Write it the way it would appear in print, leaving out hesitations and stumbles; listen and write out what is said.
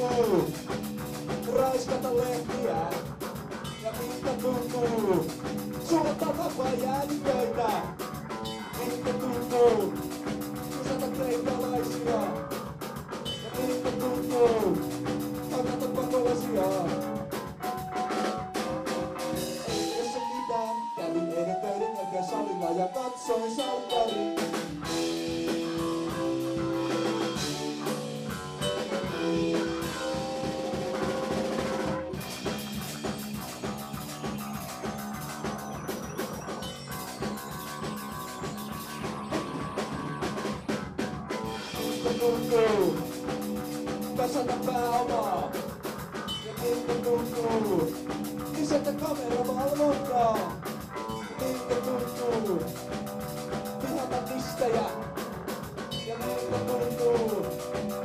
tuntuu raiskata lehtiä? Ja miltä tuntuu suolata vapaa-jääniköitä? Miltä tuntuu kusata kreikkalaisia? Ja miltä tuntuu hakata pakolaisia? Ei tässä mitään, kävin eilen töiden jälkeen salilla ja katsoin salkkarin. Tuntuu kasata pääomaa ja miltä tuntuu lisätä kameravalvontaa. Miltä tuntuu vihata mistejä ja miltä tuntuu